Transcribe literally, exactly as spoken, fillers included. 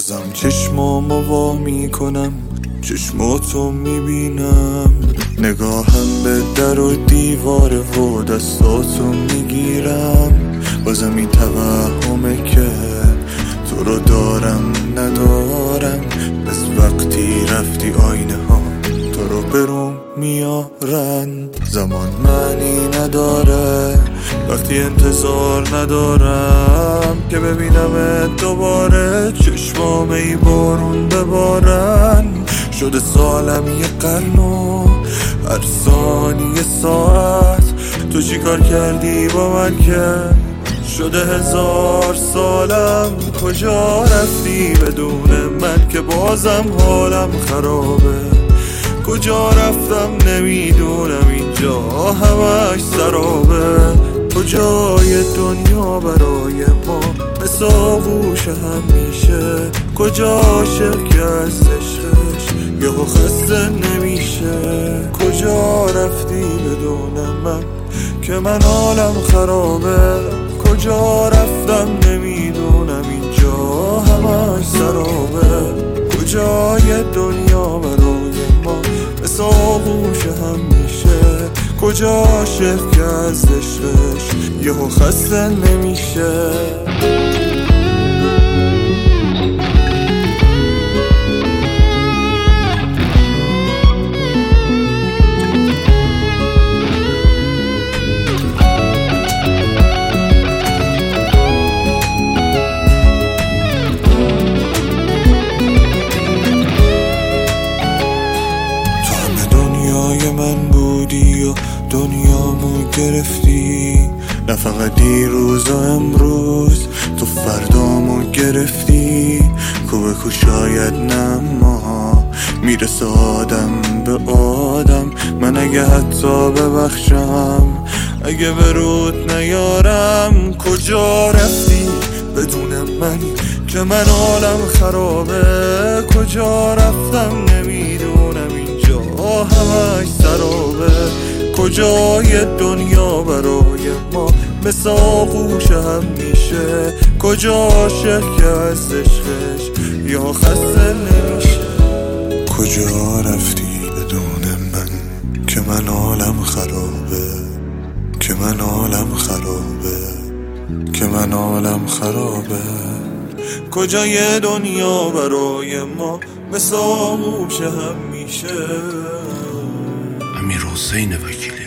بازم چشمامو وا میکنم، چشماتو میبینم، نگاهم به در و دیواره و دستاتو میگیرم. بازم این توهمه که تو رو دارم ندارم، از وقتی رفتی آینه ها تو رو برام میارن. زمان معنی نداره وقتی انتظار ندارم که ببینم دوباره، چشمام ای بارون ببارن. شده سالم یه قرن و هر ثانیه ساعت تو چی کار کردی با من که شده هزار سالم. کجا رفتی بدون من که بازم حالم خرابه، کجا رفتم نمیدونم، اینجا همش سرابه. کجای دنیا برای ما مثل آغوش همیشه، کجا عاشق که از عشقش یهو خسته نمیشه. کجا رفتی بدون من که من حالم خرابه، کجا رفتم نمیدونم، اینجا همش سرابه. کجای دنیا برای ما مثل آغوش همیشه، کجا عاشق که از عشقش یهو خسته نمیشه. من بودی و دنیامو گرفتی، نه فقط دیروز و امروز، تو فردامو گرفتی. کوه کو شاید نما میرسه آدم به آدم، من اگه حتی ببخشم اگه برود نیارم. کجا رفتی بدون من که من حالم خرابه، کجا رفتم نمیدونم، اینجا همش سرابه. کجای دنیا برای ما مثل آغوش همیشه، کجا عاشق که از عشقش یا خسته نمیشه. کجا رفتی بدون من که من حالم خرابه، که من حالم خرابه، که من حالم خرابه. کجای دنیا برای ما مثل آغوش همیشه. امیر حسین وکیلی.